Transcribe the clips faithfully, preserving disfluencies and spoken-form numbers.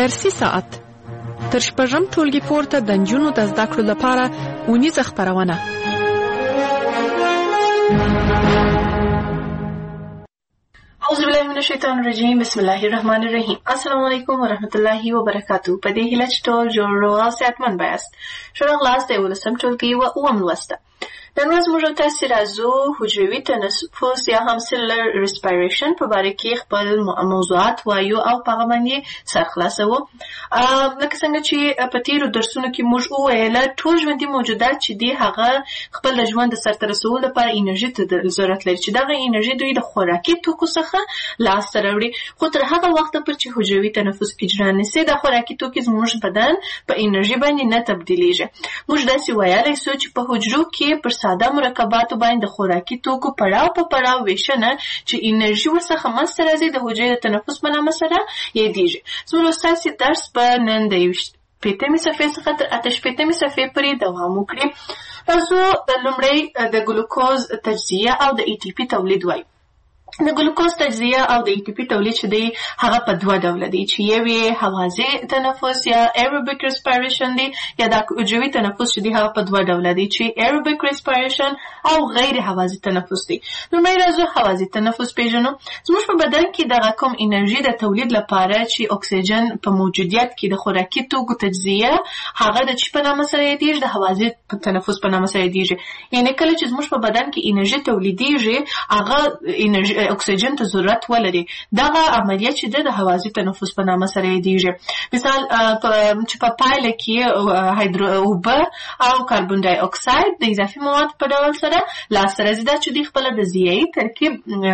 درسي ساعت تر شپږم ټولګي پورته د نجونو د زده کړو لپاره اونیزه خپرونه. اعوذ بالله من الشیطان الرجیم. بسم الله الرحمن الرحیم. السلام علیکم ورحمۃ الله وبرکاتہ. په دې هیله چې ټول جوړ او صحتمند یاست. شروع خلاص دی ولسم ټولګي او اوم لوسته. نن ورځ موږ تاسو راځو حجروي تنفس یا هم سیلولر ریسپایریشن په اړه کې خپل موضوعات وایو او په هغه باندې سر خلاصو. لکه څنګه چې په تیرو درسونو کې موږ وویل ټول ژوندي موجودات چې دي هغه خپل د ژوند د سرته رسولو لپاره انرژي ته ضرورت لري چې دغه انرژي دوی د خوراکي توکو څخه لاسته راوړي. خو تر هغه وخته پورې چې حجروي تنفس اجرا نشي د خوراکي توکو زموږ بدن په انرژي باندې نه تبدیلیږي. موږ داسې ویلای شو چې په حجرو کې پر ساده مرکباتو باندې د خوراکي توکو پړاو په پړاو ویشنه چې انرژي ورڅخه منځته راځي د حجرې د تنفس په نامه سره یادېږي. زموږ ستاسو درس په نن د شپږمې صفحې څخه تر اته شپږمې صفحې پورې دوام وکړي. تاسو لومړی د ګلوکوز تجزیه او د ای ټي پی تولید وایي. د ګلوکوز تجزیه او د ای ټي پی تولید چې دی هغه په دوه ډوله دی چې یو یې هوازی تنفس یا ایروبیک ریسپایریشن دی یا د حجروي تنفس چې دی هغه په دوه ډوله دی چې ایروبیک ریسپایریشن او غیر هوازی تنفس دی. لومړی راځو هوازی تنفس پیژنو. زموږ په بدن کې دغه کوم انرژي د تولید لپاره چې اکسیجن په موجودیت کې د خوراکي توکو تجزیه هغه د چی په نامه سره یادېږي د هوازی تنفس په نامه سره یادېږي. یعنی کله چې زموږ په بدن کې انرژي تولیدېږي هغه انرژي اکسیجن ته ضرورت ولري. دغه عملیه چې د هوازی تنفس په نامه سره یادېږي. مثال چې په پایله کې هایدرو اوبه او کاربن ډای اکساید د اضافي مواد په ډول سره لاسته راځي. دا چې دوی خپله د ضیایي ترکیب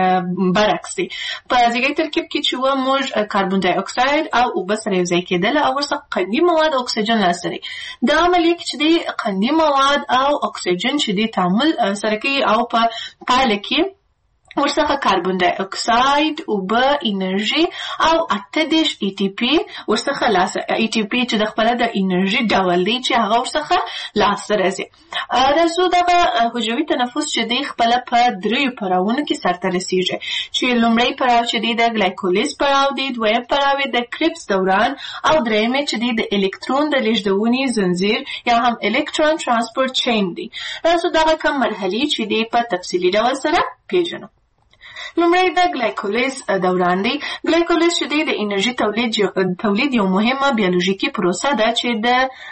برعکس دی. په ضیایي ترکیب کې چې و موږ کاربن ډای اکساید او اوبه سره یو ځای کېدل او ورڅخه قندي مواد او اکسیجن لاسته راځي. دا عملیه کې چې دی قندي مواد او اکسیجن چې دی تعامل سره کوي او په پایله کې ورڅخه کاربن ډای اکساید اوبه انرژي او اته دېرش ای ټي پی ورڅخه لاسته ای ټي پی چې د خپله د انرژي ډول دی چې هغه ورڅخه لاسته راځي. راځو دغه حجروي تنفس چې دی خپله په دریو پړاوونو کې سرته رسیږي چې لومړی پړاو چې دی د ګلایکولیز پړاو دی، دویم پړاو یې د کریبس دوران او دریم چې دی د الکترون د لیږدونې زنځیر یا هم الکترون ترانسپورت چین دی. راځو دغه کوم مرحلې چې دی په تفصیلي ډول سره پیژنو. لومړی د ګلایکولیز دوران دی. ګلایکولیز چې دی د انرژي تولید تولید یو مهمه بیولوژیکي پروسه ده چې د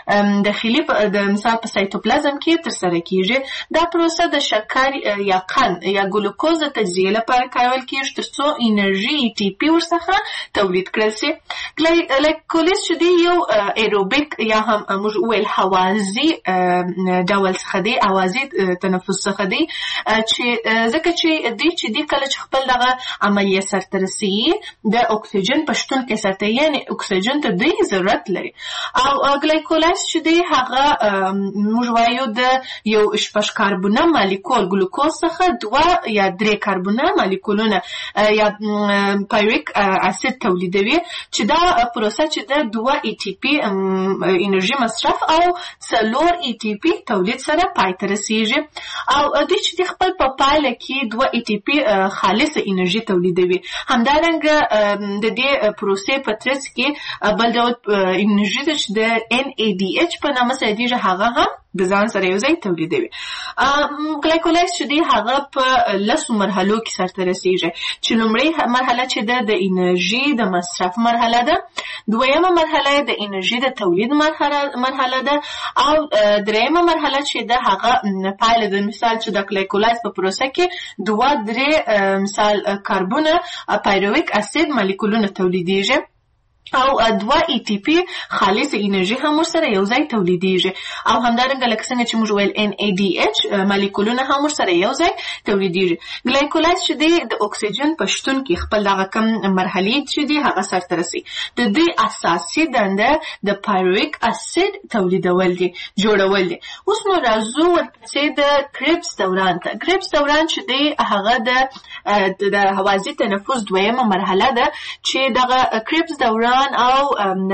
داخلي د مثال په سایتوپلازم کې ترسره کیږي. دا پروسه د شکر یا قند یا ګلوکوز د تجزیه لپاره کارول کیږي ترڅو انرژي ای ټي پی ورڅخه تولید کړل شي. ګلایکولیز چې دی یو ایروبیک یا هم موږ ویل هوازی ډول څخه دی، هوازی تنفس څخه دی چې ځکه چې دی چې دی کله چې خپل دغه عملیه سرته رسیږي د اکسیجن په شتون کې سرته یعنې اکسیجن ته دوی ضرورت لري. او ګلایکولیز چې دی هغه موږ وایو د یو شپږ کاربونه مالیکول ګلوکوز څخه دوه یا درې کاربونه مالیکولونه یا پایرویک اسید تولیدوي چې دا پروسه چې د دوه ای ټي پی انرژي مصرف او څلور ای ټي پی تولید سره پای ته رسیږي. او دوی چې د خپل په پایله کې دوه ای ټي پی خالصه انرژي تولیدوي. همدارنګه د دې پروسې په ترڅ کې بل ډول انرژي چې د ان ای ډي ایچ په نامه سره یادېږي هغه هم د ځان سره یو ځای تولیدوي. ګلایکولیز چې دی هغه په لسو مرحلو کې سرته رسیږي چې لومړی مرحله چې ده د انرژي د مصرف مرحله ده، دویمه مرحله د انرژي د تولید مرحله ده او دریمه مرحله چې ده هغه پایله د مثال چې د ګلایکولیز په پروسه کې دوه درې مثال کاربونه پایرویک اسید مالیکولونه تولیدېږي او دوه ای ټي پی خالص انرژي هم ورسره یو ځای تولیدېږي. او همدارنګه لکه څنګه چې موږ ویل ان ای ډي ایچ مالیکولونه هم ورسره یو ځای تولیدېږي. ګلایکولیز چې دی د اکسیجن په شتون کې خپل دغه کوم مرحلې چې دی هغه سرته رسي. د دوی اساسي دنده د پایرویک اسید تولیدول دي جوړول دي. اوس نو راځو ورپسې د کریبس دوران ته. کریبس دوران چې دی هغه د د هوازی تنفس دویمه مرحله ده چې دغه کریبس دوران او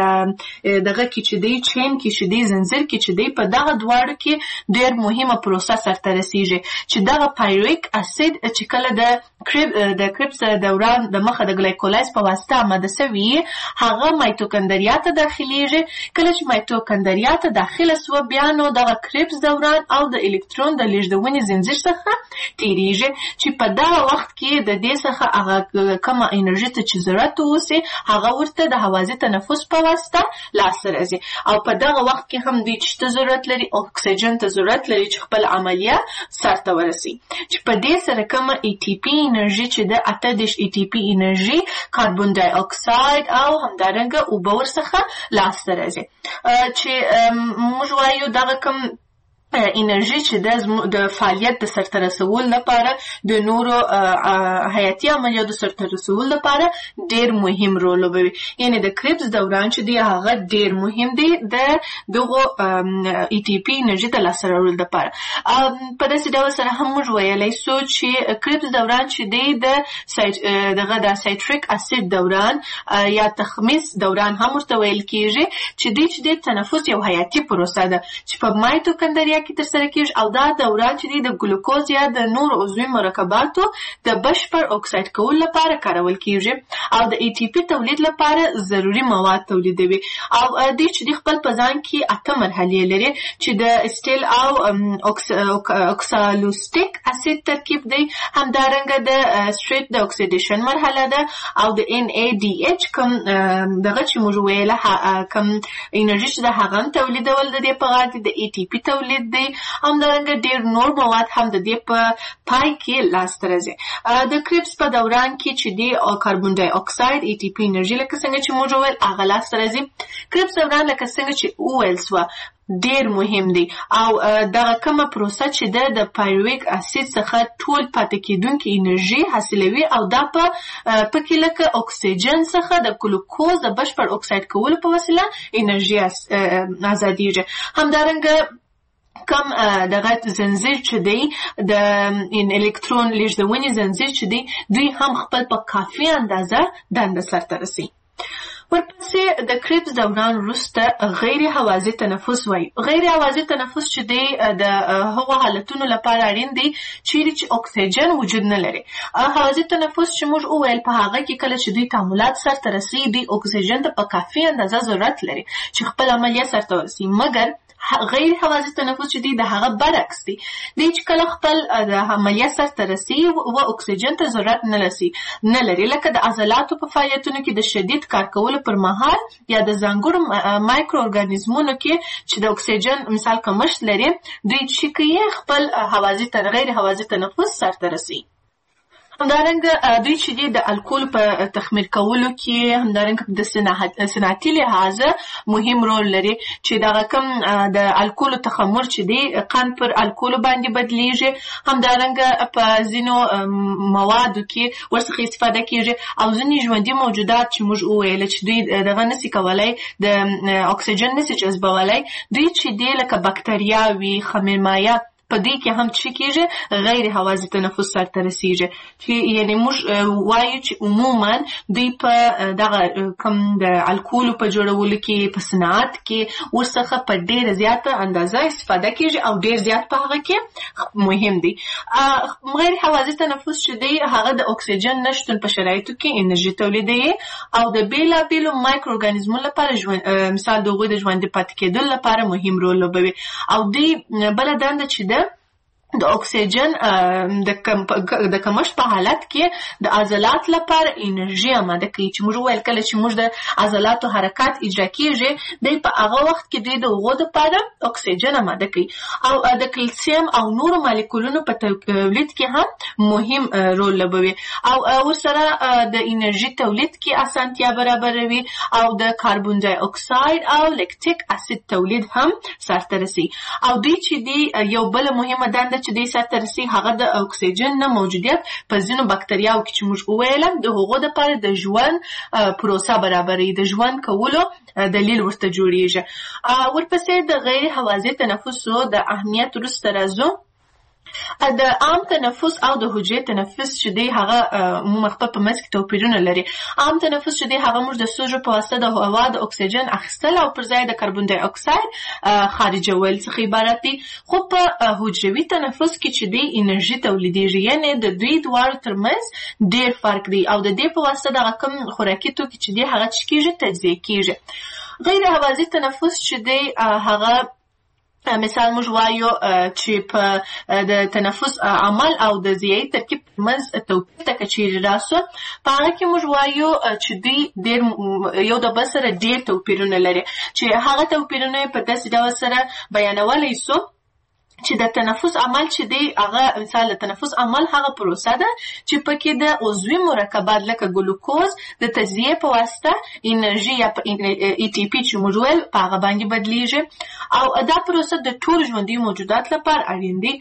دغه کې چې دی چین کې چې دی زنځیر کې چې دی په دغه دواړو کې ډېر مهمه پروسه سرته رسیږي چې دغه پایرویک اسید چې کله د د کربس دوران د مخه د ګلایکولايز په واسطه آماده سوي هغه مایتوکندریا ته داخليږي. کله چې مایتوکندریا ته داخله سو بیا نو دغه کربس دوران او د الکترون د لیږدونې زنجیر څخه تیریږي چې په دغه وخت کې د دې څخه هغه کومه انرژي ته چې ضرورت اوسي هغه ورته د هوازي تنفس په واسطه لاسته راځي او په دغه وخت کې هم دوی چې ضرورت لري اکسیجن ته ضرورت لري چې خپل عملیه سرته ورسي چې په دې سره کومه ای ټي پی انرژي چې د اته دېرش ای ټي پی انرژي کاربن ډای اکساید او همدارنګه اوبه ورڅخه لاسته راځي چې موږ وایو دغه کوم انرژي چې د فعالیت د سرته رسول لپاره د نورو حیاتي عملیاتو سرته رسول لپاره ډیر مهم رول لوبوي. یعنی د کربس دوران چې دی هغه ډیر مهم دی د دغه ای ټي پی انرژي ته لاسته راوړل لپاره. په داسې ډول سره هم موږ ویلی سو چې کربس دوران چې دی د دغه د سایټریک اسید دوران یا تخمیس دوران هم ورته ویل کیږي چې دی چې د تنفس یو حیاتي پروسه ده چې په مایتوکندریا کې تر سره کیږي او دا دوران چې د ګلوکوز یا د نور عضوي مرکباتو د بشپړ اکساید کولو لپاره کارول کیږي او د ای ټي پی تولید لپاره ضروری مواد تولیدوي او د چې د خپل په ځان کې اته مرحلې لري چې د اسټیل او اوکسالوستیک اسید ترکیب دی همدارنګه د سټریټ د اکسیډیشن مرحله ده او د ان ای ډي ایچ کوم دغه چې موږ ویله کوم انرژي چې د هغه تولیدول د دې په غاړه د ای ټي پی تولید دی همدارنګه ډیر نور مواد هم د دې په پای کې لاسته راځي. د کربس په دوران کې چې دی کاربن ډای اکساید ای ټي پی انرژي لکه څنګه چې موږ ویل هغه لاسته راځي. کربس دوران لکه څنګه چې وویل سوه ډیر مهم دی او دغه کومه پروسه چې ده د پایرویک اسید څخه ټول پاتې کېدونکې انرژي حاصلوي او دا په پکې لکه اکسیجن څخه د ګلوکوز د بشپړ اکساید کولو په وسیله انرژي ازادیږي. همدارنګه کم دغه زنجیر چې دی د الکترون لیږدونې زنجیر چې دی دوی هم خپل په کافي اندازه دنده سرته رسي. ورپسې د کربس دوران وروسته غیر هوازي تنفس وایي. غیر هوازي تنفس چې دی د هغو حالتونو لپاره اړین دی چیرې چې اکسیجن وجود نه لري. هوازي تنفس چې موږ وویل په هغه کې کله چې دوی تعاملات سرته رسي دوی اکسیجن ته په کافي اندازه ضرورت لري چې خپل عملیه سرته ورسي. مګر غیر هوازي تنفس چې دی د هغه برعکس دی. دی چې کله خپل د عملیه سرته رسي و اکسیجن ته ضرورت نه لري نه لري لکه د عضلاتو په فعالیتونو کې د شدید کار کولو پر مهال یا د ځانګړو مایکرو ارګانیزمونو کې چې د اکسیجن مثال کمښت لري دوی چې کوي خپل هوازي غیر هوازي تنفس سرته رسي. همدارنګه دوی چې دی د الکول په تخمیر کولو کې همدارنګه د صنعتي لحاظه مهم رول لري چې دغه کوم د الکول تخمر چې دی قند پر الکول باندې بدلیږي. همدارنګه په ځینو موادو کې ورڅخه استفاده کیږي او ځینې ژوندي موجودات چې موږ وویل چې دوی دغه نسي کولای د اکسیجن نسي جذبولای دوی چې دی لکه بکتریاوي خمیرمایه په دې کې هم چې کېږي غیر هوازي تنفس سرته رسیږي چې یعنی موږ وایو چې عموما دوی په دغه کوم د الکولو په جوړولو کې په صنعت کې ورڅخه په ډېره زیاته اندازه استفاده کېږي او ډېر زیات په هغه کې مهم دی. غیر هوازي تنفس چې دی هغه د اکسیجن نشتون په شرایطو کې انرژي تولیدوي او د بېلابېلو مایکرو ارګانیزمونو لپاره مثال د هغوی د ژوندي پاتې کېدو لپاره مهم رول لوبوي او دوی بله دنده چې ده د اکسیجن د کمښت په حالت کې د عضلات لپاره انرژي آماده کوي چې موږ ویل کله چې موږ د عضلاتو حرکات اجرا کیږي دی په هغه وخت کې دوی د هغو دپاره اکسیجن آماده کوي او د کلسیم او نورو مالیکولونو په تولید کې هم مهم رول لوبوي او ورسره د انرژي تولید کې اسانتیا برابروي او د کاربن ډای اکساید او لیکتیک اسید تولید هم سرته رسي او دوی چې دی یو بل مهمه دنده چې دې سرته رسي هغه د اکسیجن نه موجودیت په ځینو بکتریاوو کې چې موږ وویلم د هغو دپاره د ژوند پروسه برابروي د ژوند کولو دلیل ورته جوړیږي. ورپسې د غیر هوازي تنفسو د اهمیت وروسته راځو د عام تنفس او د حجرې تنفس چې دی هغه عموما خپل په منځ کې توپیرونه لري. عام تنفس چې دی هغه موږ د سږو په واسطه د هوا د اکسیجن اخیستل او پر ځای د کاربن ډای اکساید خارجول څخه عبارت دی. خو په حجروي تنفس کې چې دی انرژي تولیدېږي، یعنې د دوی دواړو ترمنځ ډېر فرق دی او د دې په واسطه دغه کوم خوراکي توکي چې دی هغه څه کېږي، تجزیه کېږي. غیر هوازي تنفس چې دی هغه مثال موږ وایو چې په د تنفس عمل او د ضیایي ترکیب ترمنځ توپیر ته که چیرې راسو، په هغه کې موږ وایو چې دوی ډېر یو د بل سره ډېر توپیرونه لري، چې هغه توپیرونه په داسې ډول سره بیانولی سو چې د تنفس عمل چې دی هغه مثال د تنفس عمل هغه پروسه ده چې پکې د عضوي مرکبات لکه ګلوکوز د تجزیې په واسطه انرژي یا ای ټي پی چې موږ ویل په هغه باندې بدلیږي او دا پروسه د ټول ژوندي موجودات لپاره اړین دی.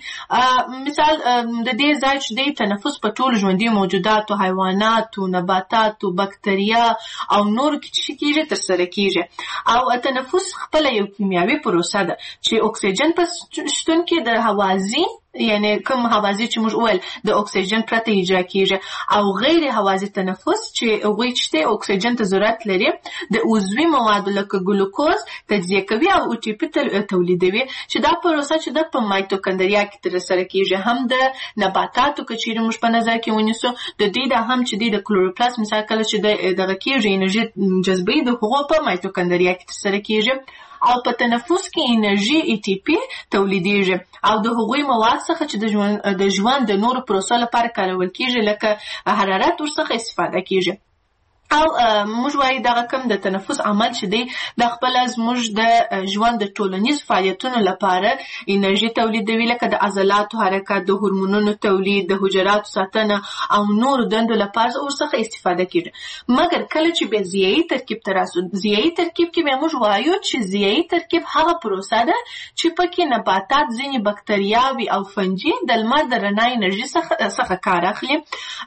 مثال د دې ځای چې دی تنفس په ټول ژوندي موجوداتو، حیواناتو، نباتاتو، بکتریا او نور کې چې کېږي ترسره کېږي او تنفس خپله یو کیمیاوي پروسه ده چې اکسیجن په شتون کې د هوازي یعنی کوم هوازي چې موږ ویل د اکسیجن پرته اجرا کیږي او غیر هوازي تنفس چې هغوی چې اکسیجن ته ضرورت لري د عضوي موادو لکه ګلوکوز تجزیه کوي او او ټي پی تولیدوي، چې دا پروسه چې د په مایتوکندریا کې ترسره کیږي. هم د نباتاتو که چیرې موږ په نظر کې ونیسو د دې د هم چې د کلوروپلاست مثال کله چې دغه کیږي انرژي جذبوي د هغو په مایتوکندریا کې ترسره کیږي او په تنفس کې انرژي ای ټي پی تولیدېږي او د هغوی مواد څخه چې د ژوند د ژوند د نورو پروسو لپاره کارول کېږي لکه حرارت ورڅخه استفاده کېږي. او موږ وایو دغه کوم د تنفس عمل چې دی د خپله زموږ د ژوند د ټولنیز فعالیتونو لپاره انرژي تولیدوي، لکه د عضلاتو حرکت، د هورمونونو تولید، د حجراتو ساتنه او نورو دندو لپاره ورڅخه استفاده کېږي. مګر کله چې بیا ضیایي ترکیب ته راسو، ضیایي ترکیب کې بیا موږ وایو چې ضیایي ترکیب هغه پروسه ده چې پکې نباتات، ځینې بکتریاوې او فنجي د لمر د رڼا انرژي څخه کار اخلي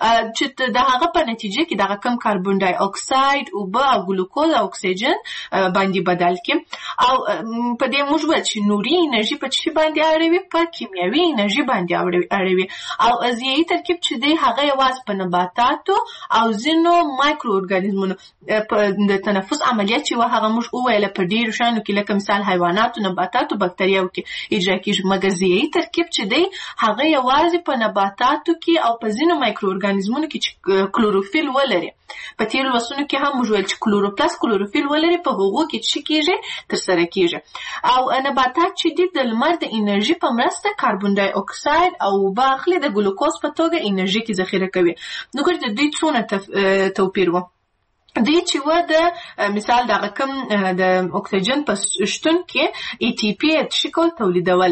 چې د هغه په نتیجه کې دغه کم کاربن ډای اکساید، اوبه او ګلوکوز او اکسیجن باندې بدل کړي او په دې موږ وایو چې نوري انرژي په څه باندې اړوي، په کیمیاوي انرژي باندې اړوي او ضیایي ترکیب چې دی هغه یوازې په نباتاتو او ځینو مایکرو ارګانیزمونو په د تنفس عملیات چې هغه موږ وویل په ډیرو شیانو کې لکه مثال حیواناتو، نباتاتو، بکتریاوو کې اجرا کېږي. مګر ضیایي ترکیب چې دی هغه یوازې په نباتاتو کې او په ځینو مایکرو ارګانیزمونو کې چې کلوروفیل ولري، په تیرو لوستونو کې هم موږ ویل چې کلوروپلاست کلوروفیل ولري، په هغو کې څه کېږي ترسره کېږي او نباتات چې دي د لمر د انرژي په مرسته کاربن ډای اکساید او اوبه اخلي، د ګلوکوز په توګه انرژي کې ذخیره کوي. نو ګورئ د دوی څونه توپیر و. دوی چې و د مثال دغه کوم د اکسیجن په شتون کې ای ټي پی څه کول تولیدول،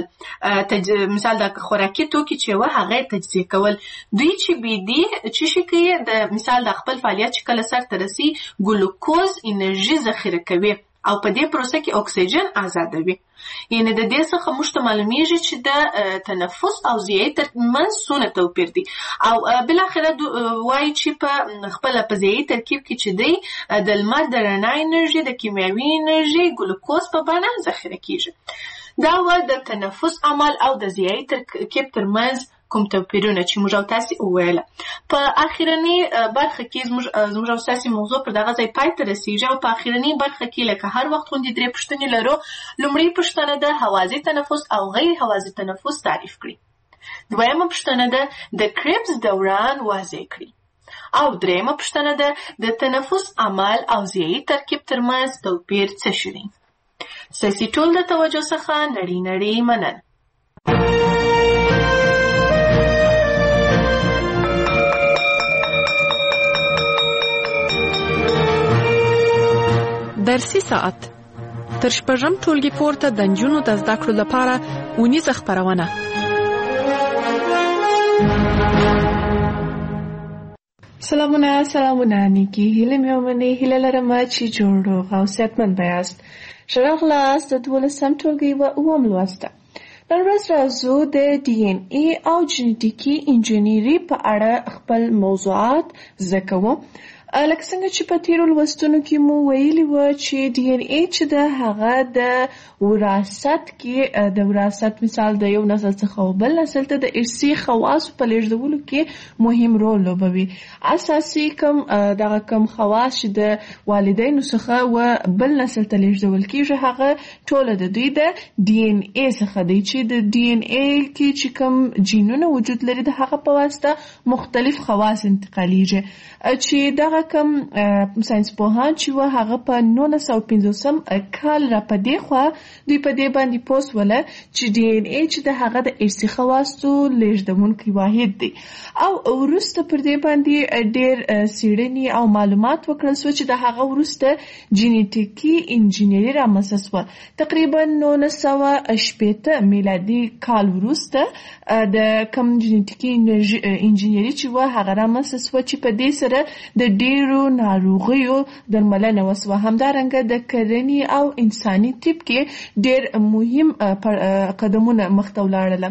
مثال د خوراکي توکي چې و هغه تجزیه کول. دوی چې بي دي چې شي کوي د مثال د خپل فعالیت چې کله سر ته رسي ګلوکوز انرژي ذخیره کوي او په دې پروسه کې اکسیجن آزادوي. یعنی د دې څخه موږ ته معلومیږي چې د تنفس او ضیایي ترمنځ څونه توپیر دی او بالاخره وایي چې په خپله په ضیایي ترکیب کې چې دی د لمر د رڼا انرژي، د کیمیاوي انرژي، ګلوکوز په بڼه ذخیره کېږي. دا و د تنفس عمل او د ضیایي ترکیب ترمنځ کوم توپیرونه چې موږ او تاسې وویله. په اخرني برخه کې زموږ او تاسې موضوع پر دغه ځای پای ته رسېږي او په اخرني برخه کې لکه هر وخت غوندې درې پوښتنې لرو. لومړۍ پوښتنه ده هوازي تنفس او غیر هوازي تنفس تعریف کړي. دویمه پوښتنه ده د کریبس دوران واضح کړي او درېیمه پوښتنه ده د تنفس عمل او ضیایي ترکیب ترمنځ توپیر څه شی دی. ستاسې ټول د توجه څخه نړۍ نړۍ مننه. درسي ساعت تر شپږم ټولګي پورته د نجونو د زده کړو لپاره اونیزه خپرونه. سلامونه سلامونه نیکی هیله مې ومنئ. هیله لرم چې جوړ روغ او صحتمند یاست. ښه راغلاست د دولسم ټولګي و اووم لوست ته. نن ورځ راځو د ډي ان اي او جینټیکي انجینري په اړه خپل موضوعات زده کوو لکه څنګه چې په تیرو لوستونو کې مو ویلي و چې ډي ان اے چې د هغه د وراثت کې د وراثت مثال د یو نسل څخه بل نسل ته د ارثي خواص په لیږدولو کې مهم رول لوبوي. اساسي کوم دغه کوم خواص چې د والدینو څخه و بل نسل ته لیږدول کېږي هغه ټول د دوی د ډي ان اے څخه دی چې د ډي ان اے کې چې کوم جینونه وجود لري د هغه په واسطه مختلف خواص انتقالیږي چې دغه کم ساينس پوهان چې و هغه په نولس سوه پنځوسم کال را پدې خوا دوی په دې باندې پوس ولا چې ډي ان اے چې د هغه د ارثي خواصو لیږدونکي واحد دی او ورسته پر دې باندې ډېر څېړنې او معلومات وکړل شو چې د هغه ورسته جینیټیکي انجینری رامنځته شوه. تقریبا نولس سوه شپېته میلادي کال وروسته د کم جینیټیکي انجینری چې و هغه رامنځته شوه چې په دې سره د ډیرو ناروغیو درملنه وسوه. همدارنګه د کرنې او انساني طب کې ډیر مهم قدمونه مخته ولاړل.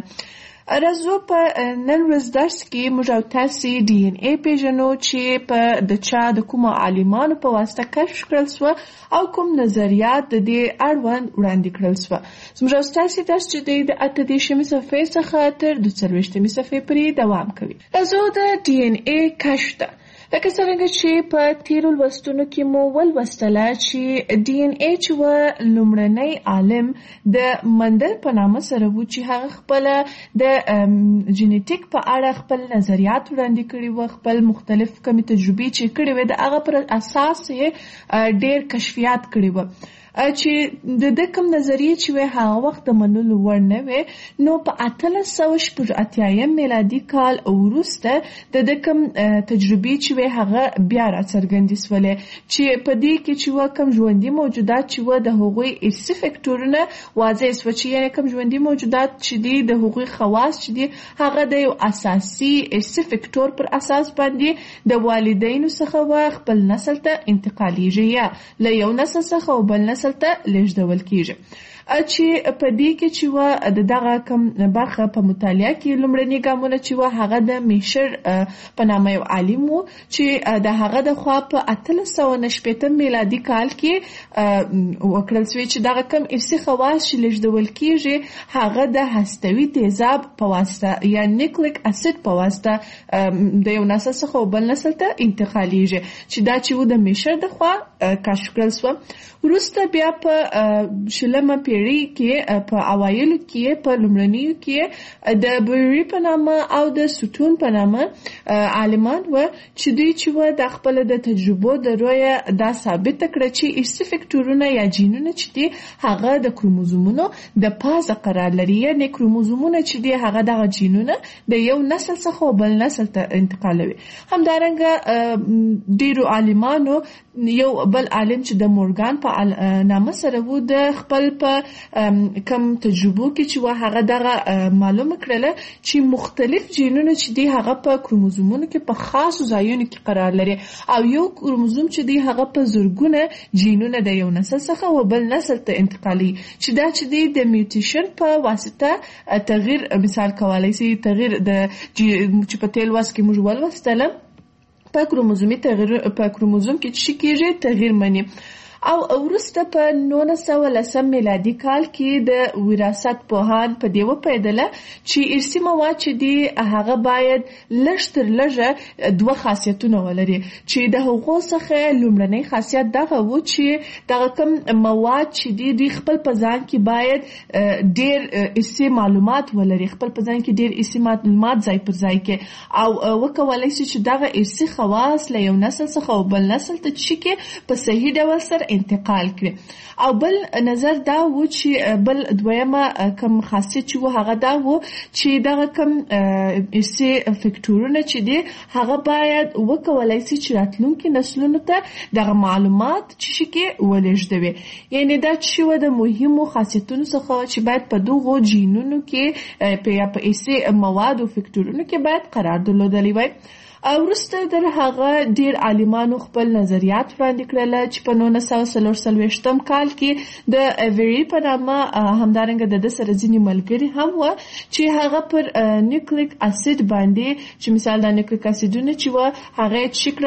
راځو په نن ورځ درس کې موږ او تاسې ډي ان اے پیژنو چې په د چا د کومو عالمانو په واسطه کشف کړل شوه او کوم نظریات د دې اړوند وړاندې کړل شوه. زموږ او تاسې درس چې دی د اته دېرشمې صفحې څخه تر دوه څلوېښتمې صفحې پورې دوام کوي. راځو د ډي ان اے کشف ته. لکه څنګه چې په تیرو لوستونو کې مو ولوستله چې ډي ان اے چې و لومړنی عالم د مندل په نامه سره و چې هغه خپله د جینیټیک په اړه خپل نظریات وړاندې کړي و، خپل مختلف کمې تجربې چې کړي وې د هغه پر اساس یې ډېر کشفیات کړي و چې د د کوم نظریې چې وې هغه وخت د منلو وړ نه وې. نو په اتلس سوه شپږ اتیایم میلادي کال وروسته د د کوم تجربې چې وې هغه بیا راڅرګندې شولې چې په دې کې چې و کوم ژوندي موجودات چې و د هغوی ارثي فکټورونه واضح شوه چې یعنې کوم ژوندي موجودات چې دي د هغوی خواص چې دي هغه د یو اساسي ارثي فکټور پر اساس باندې د والدینو څخه و خپل نسل ته انتقالیږي یا له یو نسل څخه و بل نسل ته لیږدول کیږي. چې په دې کې چې و د دغه کم برخه په مطالعه کې لومړني ګامونه چې و هغه د میشر په نامه یو عالم و چې د هغه د خوا په اتلس سوه شپېته میلادي کال کې وکړل شوی چې دغه کم ارثي خواص چې لیږدول کیږي هغه د هستوي تیزاب په واسطه یا نیوکلیک اسید په واسطه د یو نسل څخه بل نسل ته انتقالیږي چې دا چې و د میشر د خوا کشف کړل شو. وروسته بیا په شلمه پیړۍ کې په اوایلو کې په لومړنیو کې د بوری په نامه او د سوتون په نامه عالمان و چې دوی چې و د خپل د تجربو د رویه دا ثابت کړه چې ارثي فکټورونه یا جینونه چې دي هغه د کروموزومونو د پازه قرار لري، یعنې کروموزومونه چې دي هغه دغه جینونه د یو نسل څخه بل نسل ته انتقالوي. همدارنګه ډیرو عالمانو یو بل عالم چې د مورګان په نامه سره و د خپل په کم تجربو کې چې و هغه دغه معلومه کړله چې مختلف جینونه چې دي هغه په کروموزومونو کې په خاصو ځایونو کې قرار لري او یو کروموزوم چې دي هغه په زرګونه جینونه د یو نسل څخه و بل نسل ته انتقالي چې دا چې دي د میوټیشن په واسطه تغییر مثال کولای شي. تغییر د چې په تیل واس کې موږ ولوستله په کروموزومي تغییر په کروموزوم کې چې کېږي تغییر مني. او وروسته په نولس سوه لسم میلادي کال کې د وراثت پوهان په دې وپوهېدله چې ارثي مواد چې دي هغه باید لږ تر لږه دوه خاصیتونه ولري چې د هغو څخه لومړنی خاصیت دغه و چې دغه کوم مواد چې دي دوی خپل په ځان کې باید ډېر ارثي معلومات ولري، خپل په ځان کې ډېر ارثي معلومات ځای پر ځای کې او وکولی شي چې دغه ارثي خواص له یو نسل څخه او بل نسل ته چې کې په صحیح ډول سره انتقال کړي. او بل نظر دا و چې بل دویمه کم خاصیت چې و هغه دا و چې دغه کم ارثي فکټورونه چې دي هغه باید وکولای شي چې راتلونکي نسلونو ته دغه معلومات چې کې ولېږدوي. یعنې دا چې و د مهمو خاصیتونو څخه چې باید په دغو جینونو کې په یا په ارثي موادو فکټورونو کې باید قرار درلودلی وای. وروسته در هغه ډیر عالمانو خپل نظریات وړاندې کړل چې په نولس سوه څلور څلوېښتم کال کې د ایوری په نامه همدارنګه د ده سره ځینې ملګري هم وه چې هغه پر نیوکلیک اسید باندې چې مثال د نیوکلیک اسیدونه چې وه هغه یې چې کړله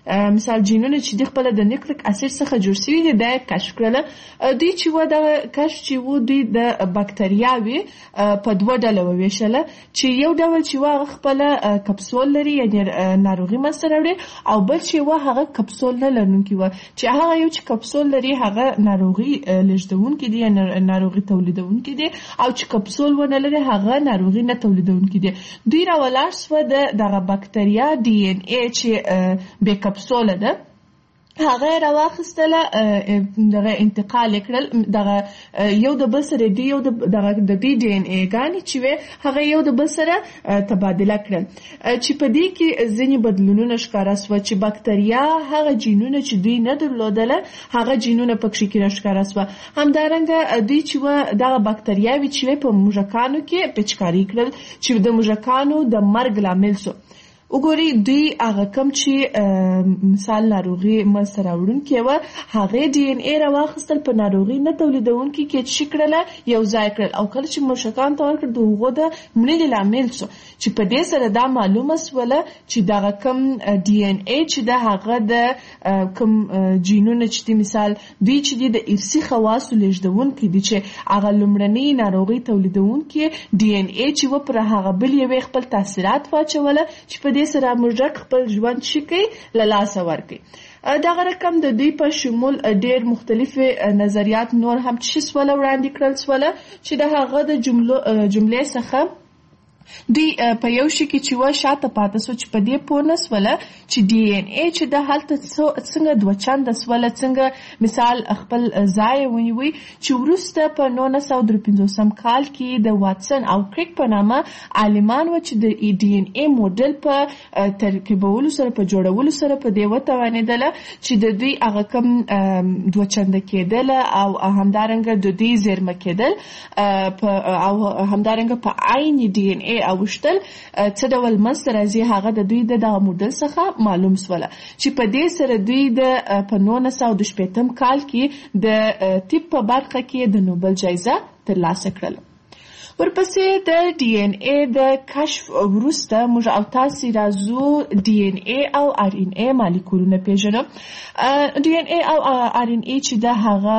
مثال جینونه چې د خپل د نیوکلیک اسید څخه جوړ شوي دي دا کشف کړل. دوی چې و دا کشف چې و دوی د بکتریاوي په دوه ډله وویشله چې یو ډول چې و هغه خپل کپسول لري یعنی ناروغي منځته راوړي او بل چې و هغه کپسول نه لرونکي و چې هغه یو چې کپسول لري هغه ناروغي لېږدونکي دي ناروغي تولیدونکي دي او چې کپسول ونه لري هغه ناروغي نه تولیدونکي دي. دوی راولاړ سوه د دغه بکتریا ډي ان اے چې بې کپسوله ده هغه راواخیستله دغه انتقال یې کړل دغه یو د بل سره دی یو د دغه د دې ډي ان اے ګانې چې وې هغه یو د بل سره تبادله کړل چې په دې کې ځینې بدلونونه ښکاره سوه چې بکتریا هغه جینونه چې دوی نه درلودله هغه جینونه پکښې کې راښکاره سوه. همدارنګه دوی چې وه دغه بکتریاوې چې وې په موږکانو کې پیچکاري کړل چې د موږکانو د مرګ لامل سو. وګورئ دوی هغه کم چې مثال ناروغي منځته راوړونکې وه هغې ډي ان اے راواخیستل په ناروغي نه تولیدونکي کې چې کړله یو ځای کړل او کله چې موږکانو ته ورکړل د هغو د مړینې لامل شو چې په دې سره دا معلومه سوله چې دغه کم ډي ان اے چې د هغه د کم جینونه چې دي مثال دوی چې دي د ارثي خواصو لېږدونکي دي چې هغه لومړنۍ ناروغي تولیدونکي ډي ان اے چې و پر هغه بل یوې خپل تاثیرات واچوله چې په دې سره موږک خپل ژوند شي کوي له لاسه ورکوي. دغه رقم د دوی په شمول ډېر مختلفې نظریات نور هم چې سوله وړاندې کړل سوله چې د هغه د جملې څخه دوی په یو شي کې چې و شاته پاته سو چې په دې پوه نه سوله چې ډي ان اے چې د هلته څنګه دوه چنده سوله څنګه مثال خپل ځای ونیوي چې وروسته په نولس سوه درې پنځوسم کال کې د واټسن او کریک په نامه عالمان و چې د ډي ان اے موډل په ترکیبولو سره په جوړولو سره په دې وتوانېدله چې د دوی هغه کم دوه چنده کېدل او همدارنګه د دوی زیرمه کېدل او همدارنګه په عین ډي ان اے اوشتل څه ډول منځته راځي هغه د دوی د دغه موډل څخه معلوم سوله چې په دې سره دوی د په نولس سوه دوه شپېتم کال کې د طب په برخه کې د نوبل جایزه ترلاسه کړله. ورپسې د ډي ان اے د کشف وروسته موږ او تاسې راځو ډي ان اے او ار ان اے مالیکولونه پیژنو. ډي ان اے او ار ان اے چې د هغه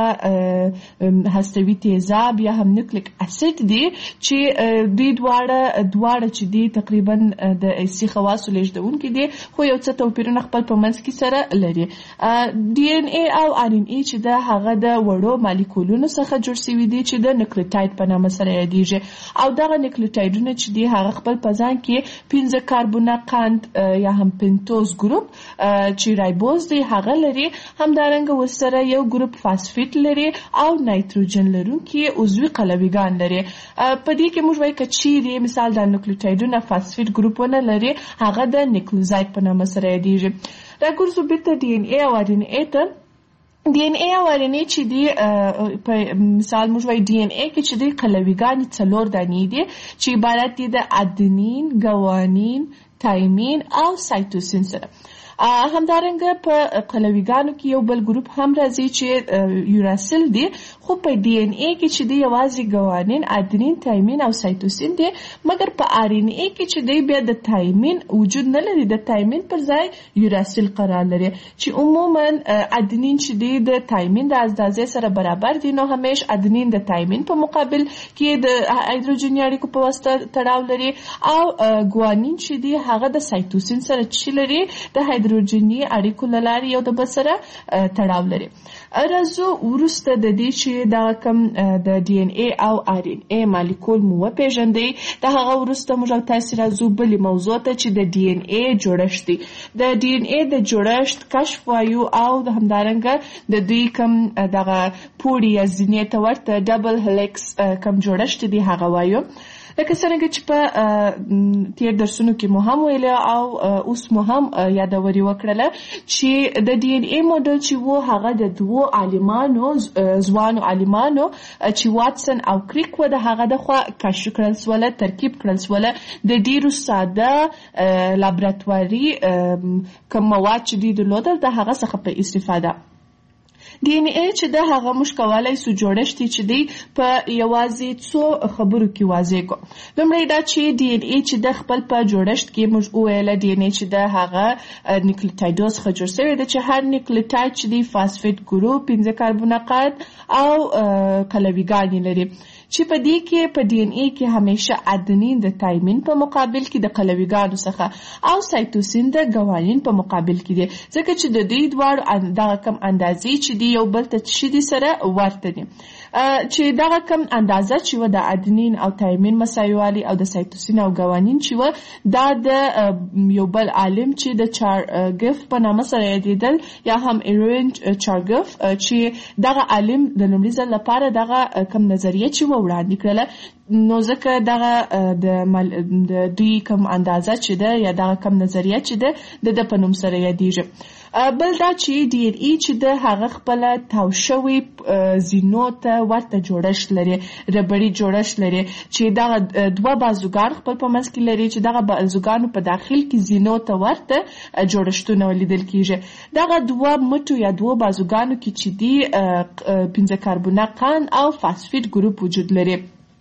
هستوي تیزاب یا هم نیوکلیک اسید دي چې دوی دواړه دواړه چې دي تقریبا د ارثي خواصو لېږدونکي دي خو یو څه توپیرونه خپل په منځ کې سره لري. ډي ان اے او ار ان اے چې د هغه د وړو مالیکولونو څخه جوړ شوي دي چې د نیوکلیوټاید په نامه سره یادیږي او دغه نیوکلیوټایډونه چې دي هغه خپل په ځان کې پنځه کاربونه قند یا هم پنتوز ګروپ چې رایبوز دی هغه لري. همدارنګه ورسره یو ګروپ فاسفیټ لري او نایتروجن لرونکي عضوي قلویګان لري. په دې کې موږ وایو که چیرې مثال د نیوکلیوټایډونه فاسفیټ ګروپونه لري هغه د نیوکلیوزاید په نامه سره یادیږي. راګرځو بیرته ډي ان اے او ار ان اے ته. ډي ان اے او ار ان اے چې دی په مثال موږ وایو ډي ان اے کې چې دی قلویګانې څلور دانې دي چې عبارت دي د ادنین، ګوانین، تایمین او سایتوسین سره. همدارنګه په قلویګانو کې یو بل ګروپ هم راځي چې یوراسیل دی خو په ډي ان اے کې چې دی یوازې ګوانین، ادنین، تایمین او سایتوسین دی مګر په ار ان اے کې چې دی بیا د تایمین وجود نه لري د تایمین پر ځای یوراسیل قرار لري چې عموما ادنین چې دی د تایمین د اندازې سره برابر دي نو همیش ادنین د تایمین په مقابل کې د هایدروجني اړیکو په واسطه تړاو لري او ګوانین چې دی هغه د سایتوسین سره چې لري د هایدروجني اړیکو له لارې یو د بل سره تړاو لري. راځو وروسته د دې چې دا کم د ډي ان اے او ار ان اے مالیکول مو وپېژندئ د هغه وروسته موږ او تاسې راځو بلې موضوع ته چې د ډي ان اے جوړښت دی. د ډي ان اے د جوړښت کشف وایو او همدارنګه د دوی کم دغه پوړي یا زینې ته ورته ډبل هلیکس کم جوړښت دی هغه وایو. لکه څنګه چې په تیر درسونو کې مو هم ویله او اوس مو هم یادوري وکړله چې د ډي ان اے موډل چې وو هغه د دوو عالمانو ځوانو عالمانو چې واټسن او کریک و د هغه د خوا کشف کړل سوله ترکیب کړل سوله د ډیرو ساده لابراتواري کوم مواد چې دوی درلودل د هغه څخه په استفاده ډي ان اے چې د هغه موږ کولای سو جوړښت چې دی په یوازې څو خبرو کې واضح کو. لومړی دا چې ډي ان اے چې د خپل په جوړښت کې موږ وویل ډي ان اے چې د هغه نیوکلیوټایډز څخه جوړ شوی دی چې هر نیوکلیوټاید چې دی فاسفیټ ګروپ پنځه کاربونقات او قلویګانې لري چې په دې کې په ډي ان اے کې همیشه ادنین د تایمین په مقابل کې د قلویګانو څخه او سایتوسین د ګوانین په مقابل کې دي ځکه چې د دې دواړو دغه کم اندازې چې دی یو بل ته شي دي سره ورته دي چې دغه کم اندازه چې و د ادنین او تایمین مساوي او د سایتوسین او ګوانین چې و دا د یو بل عالم چې د چارګف په نامه سره یادېدل یا هم ایرین چارګف چې دغه عالم د لومړي ځل لپاره دغه کم نظریه چې و وړاندې کړله نو ځکه دغه د دوی کم اندازه چې ده یا دغه کم نظریه چې ده د د په نوم سره یادېږي. بل دا چې ډي ان اے چې د هغه خپله تاو شوي زینو ته ورته جوړښت لري ربړي جوړښت لري چې دغه دوه بازوګان خپل په منځ کې لري چې دغه بازوګانو په داخل کې زینو ته ورته جوړښتونه لیدل کیږي. دغه دوه مټو یا دوه بازوګانو کې چې دي پنځه کاربونقان او فاسفیټ ګروپ وجود لري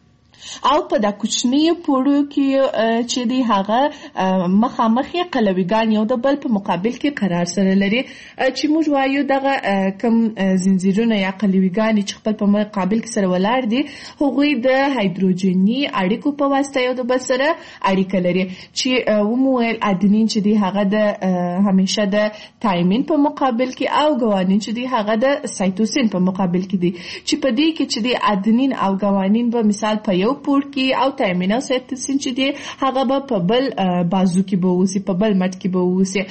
او په دا کوچنی پوړو کې چې دی هغه مخامخ قلویګان یو د بل په مقابل کې قرار سره لري چې موږ وایو دغه کم زنجیرونه یا قلویګان چې خپل په مقابل کې سره ولاړ دي هغوی د هایدروجني اړیکو په واسطه یو د بل سره اړیکه لري چې ومویل ادنین چې دی هغه د همیشه د تایمین په مقابل کې او ګوانین چې دی هغه د سایتوسین په مقابل کې دي چې په دې کې چې دی ادنین او ګوانین به مثال په یو پور کې او تایمین او سایتوسین چې دی هغه به په بل بازو کې به اوسي په بل مټ کې به اوسي.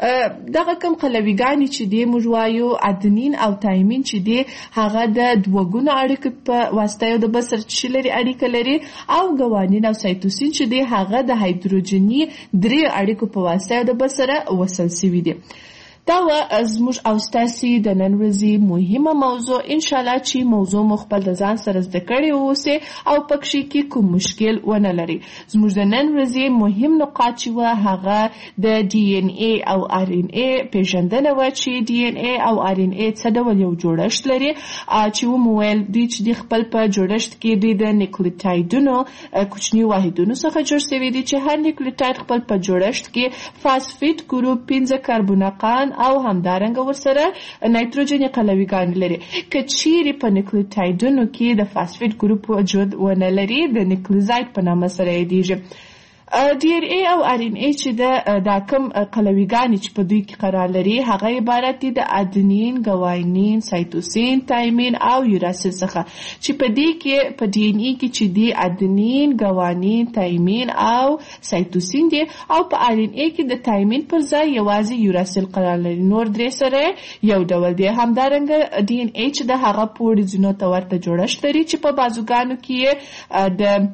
دغه کم قلویګانې چې دی موږ وایو ادنین او تایمین چې دی هغه د دوه ګونو اړیکو په واسطه یو د بل سره چې لري اړیکه لري او ګوانین او سایتوسین چې دی هغه د هایدروجني درې اړیکو په واسطه یو د بل سره وصل شوي دي. دا و زموږ او ستاسې د نن ورځې مهمه موضوع انشاءالله چې موضوع مو خپل د ځان سره زده کړی اوسئ او پکښې کې کوم مشکل ونه لري. زموږ د نن ورځې مهم نقاط چې وه هغه د ډي ان اے او ار ان اے پیژندنه وه چې ډي ان اے او ار ان اے څه ډول یو جوړښت لري چې ومو ویل دوی چې د خپل په جوړښت کې دوی د نیوکلیوټایډونو کوچني واحدونو څخه جوړ شوي دي چې هر نیوکلیوټاید خپل په جوړښت کې فاسفیټ ګروپ پنځه کاربونقان او همدارنګه ورسره نایتروجن قلویګان لري. که چیرې په نیوکلیوټایډونو کې د فاسفیټ ګروپ وجود ونه لري د نیوکلیوزاید په نامه سره یادېږي. ډي ان اے او ار ان اے چې د دا کم قلویګانې چې په دوی کې قرار لري هغه عبارت دي د ادنین ګواینین سایتوسین تایمین او یوراسیل څخه چې په دې کې په ډي ان اے کې چې دی ادنین ګوانین تایمین او سایتوسین دي او په ار ان اے کې د تایمین پر ځای یوازې یوراسیل قرار لري نور درې سره یو ډول دي. همدارنګه ډي ان اے چې د هغه پوړ زینو ته ورته جوړښت لري چې په بازوګانو کې د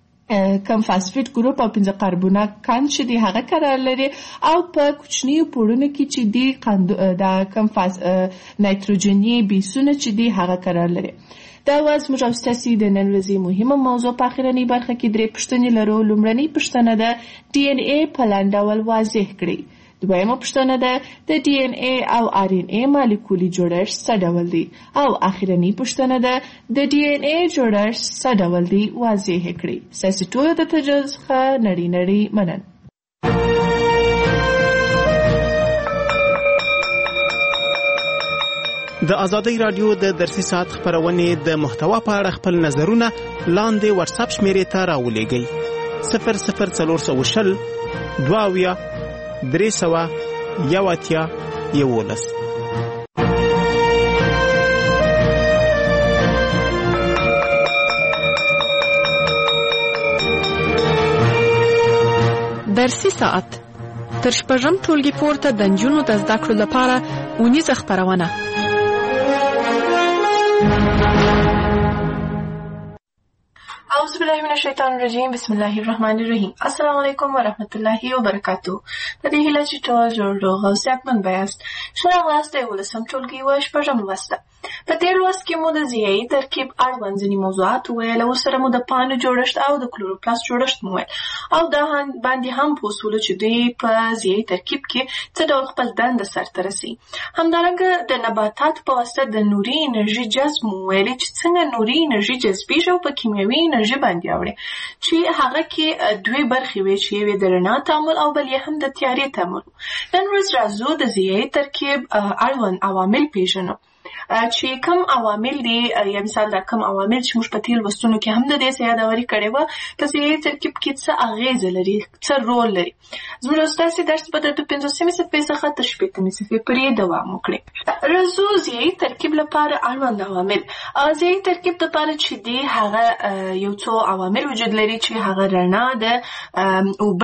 کم فاسفیټ ګروپ او پنځه کاربونقان چې دی هغه قرار لري او په کوچنیو پوړونو کې چې دی د کم فاس نایتروجني بیسونه چې دی هغه قرار لري. دا واز موږ او ستاسې د نن ورځې مهمه موضوع په اخرنۍ برخه کې درې پوښتنې لرو. لومړنۍ پوښتنه ده ډي ان اے په لاندې ډول واضح کړئ. دویمه پوښتنه ده د ډي ان اے او ار ان اے مالیکولي جوړښت څه ډول دی او اخرنۍ پوښتنه ده د ډي ان اے جوړښت څه ډول دی واضح کړئ. ستاسې ټولو د توجه څخه نړۍ نړۍ مننه. د ازادۍ راډیو د درسي ساعت خپرونې د محتوا په اړه خپل نظرونه لاندې واتساپ شمیرې ته راولېږئ. صفر صفر څلور سوه شل دوه اویا درې سوه یو اتیا یولس. درسي ساعت تر شپږم ټولګي پورته د نجونو د زده کړو لپاره اونیزه خپرونه. اعوذ بالله من الشیطان الرجیم بسم الله الرحمن الرحیم. السلام علیکم و رحمت الله و برکاته. په دې هیله چې ټول جوړ روغ او صحتمند یاست. ښه راغلاست د یولسم ټولګي و شپږم لوسته. په تیر لوست کې مو د ضیایي ترکیب اړوند ځینې موضوعات وویل او ورسره مو د پاڼو جوړښت او د کلوروپلاست جوړښت مو ویل او دا باندې هم پوه شولو چې دوی په ضیایي ترکیب کې څه ډول خپل دنده سرته رسوي. همدارنګه د نباتاتو په واسطه د نوري انرژي جذب مو ویلې چې څنګه نوري انرژي جذبیږي او په کیمیاوي انرژي باندې اوړي چې هغه کې دوی برخې وي چې یوې د رڼا تعامل او بل یې هم د تیارې تعامل. نن ورځ راځو د ضیایي ترکیب اړوند عوامل پیژنو چې کوم عوامل دي، یا مثال دا کوم عوامل چې موږ په تیر لوستونو کې هم د دې څه یادوري کړې وه په ضیایي ترکیب کې څه اغیزه لري، څه رول لري. زموږ ستاسې درس به د پنځوسمې صفحې څخه تر شپېتمې صفحې پورې دوام وکړي. راځو ضیایي ترکیب لپاره اړوند عوامل. ضیایي ترکیب لپاره چې دی هغه یو څو عوامل وجود لري چې هغه رڼا ده او